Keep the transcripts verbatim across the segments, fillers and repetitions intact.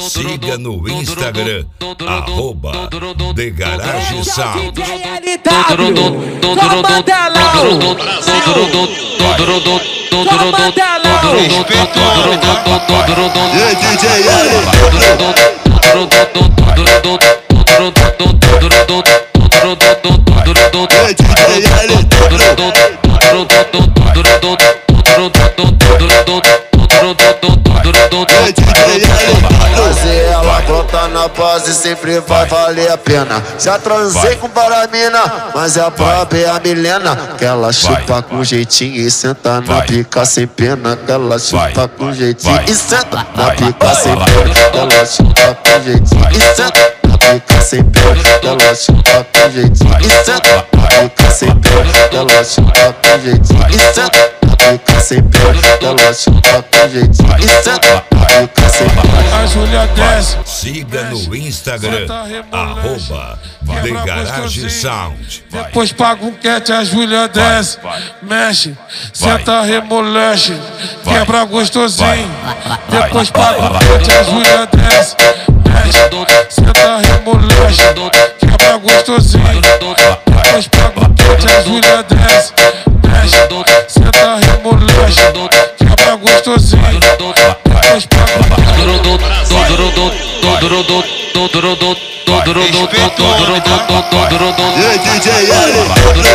Siga no Instagram, arroba The Garage Sound. E aí, D J L. Fazer ela brotar na base sempre vai valer a pena. Já transei com paramina, mas a própria é a Milena. Que ela chupa com jeitinho e senta na pica sem pena. Que ela chupa com jeitinho e senta na pica sem pena. Que ela chupa com jeitinho e senta na pica sem pena. Que ela chupa com jeitinho e senta na pica sem pena. Que ela chupa com jeitinho e senta na pica sem pena. Que ela chupa com jeitinho e senta na pica sem pena. A Júlia desce. Siga no Instagram, arroba The Garage Sound. Depois paga um cat, a Júlia desce. Mexe, senta, remolexe. Quebra gostosinho. Depois paga um cat, a Júlia desce. Mexe, senta, remolexe. Quebra gostosinho. Depois paga um cat, a Júlia desce. Mexe, senta, remolexe. Quebra gostosinho. Depois paga um cat. E aí, D J L.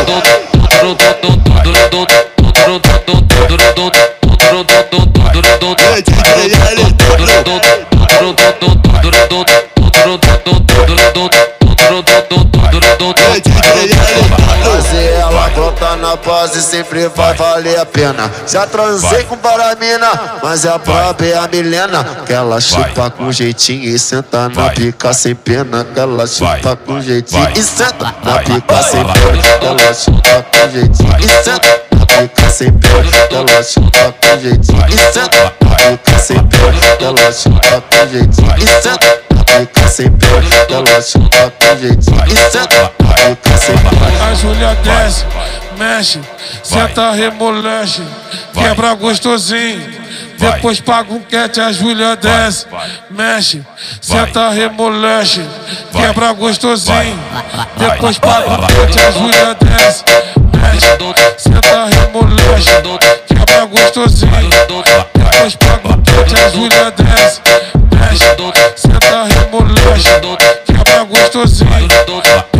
Fazer ela brotar na base sempre vai valer a pena. Já transei com paramina, mas a própria é a Milena. Que ela chupa com jeitinho e senta na pica sem pena. Que ela chupa com jeitinho e senta na pica sem pena. Que ela chupa com jeitinho e senta na pica sem pena. Que ela chupa com jeitinho e senta na pica sem pena. Que ela chupa com jeitinho e senta na pica sem pena. Que ela chupa com jeitinho e senta na pica sem pena. A Júlia desce, mexe, senta, remolexe. Quebra gostosinho. Depois paga um cat, a Júlia desce. Mexe, senta, remolexe. Quebra gostosinho. Depois paga um cat, a Júlia desce. Mexe, senta, remolexe. Quebra gostosinho. Depois paga um cat, a Júlia desce. Mexe, senta, remolexe. Quebra gostosinho.